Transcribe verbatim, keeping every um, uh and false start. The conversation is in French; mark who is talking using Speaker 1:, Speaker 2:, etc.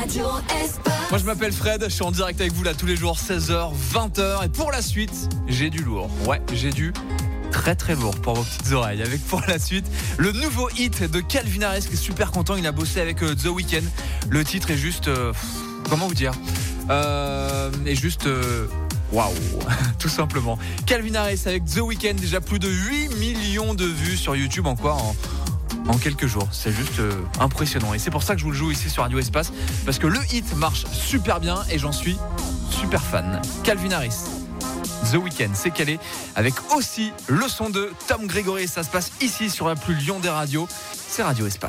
Speaker 1: Radio Espace.
Speaker 2: Moi je m'appelle Fred, je suis en direct avec vous là tous les jours seize heures, vingt heures et pour la suite, j'ai du lourd. Ouais, j'ai du très très lourd pour vos petites oreilles. Avec pour la suite, le nouveau hit de Calvin Harris qui est super content, il a bossé avec euh, The Weeknd. Le titre est juste euh, comment vous dire euh, est juste euh, waouh, tout simplement. Calvin Harris avec The Weeknd, déjà plus de huit millions de vues sur YouTube en quoi en En quelques jours, c'est juste euh, impressionnant. Et c'est pour ça que je vous le joue ici sur Radio Espace, parce que le hit marche super bien et j'en suis super fan. Calvin Harris, The Weeknd, c'est calé avec aussi le son de Tom Gregory. Ça se passe ici sur la plus Lyon des radios, c'est Radio Espace.